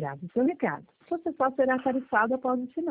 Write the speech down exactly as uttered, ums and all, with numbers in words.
grave seu recado. Você só será tarifado após o sinal.